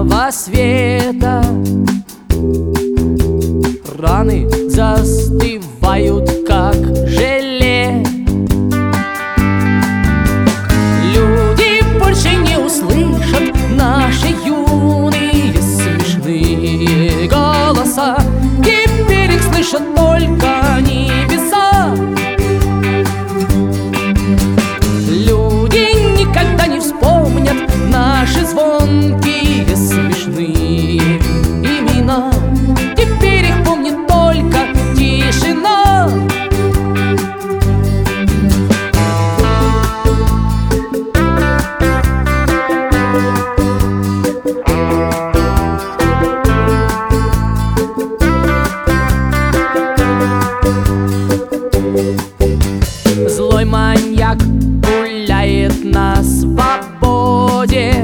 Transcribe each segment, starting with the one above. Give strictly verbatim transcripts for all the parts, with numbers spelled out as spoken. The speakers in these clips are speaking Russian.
лунного света. Раны застывают, как желе. Люди больше не услышат наши юные смешные голоса. Теперь их слышат только небеса. Люди никогда не вспомнят наши звонкие смешные имена. Теперь их помнит только тишина. Злой маньяк гуляет на свободе,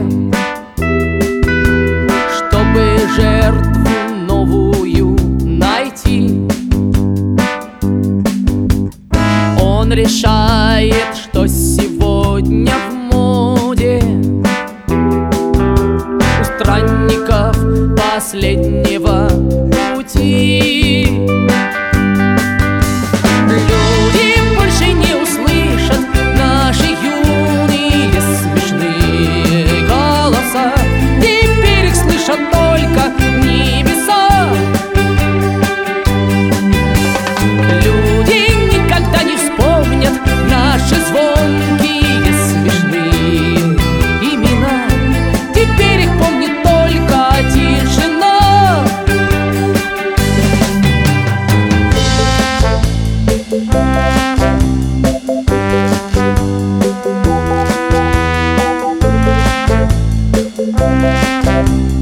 чтобы жертву новую найти. Он решает, что сегодня в моде у странников последнего пути. Люди больше не услышат наши юные смешные голоса. Теперь их слышат только небеса. Люди никогда не вспомнят наши звонкие смешные имена. Теперь их помнит только тишина. We'll be right back.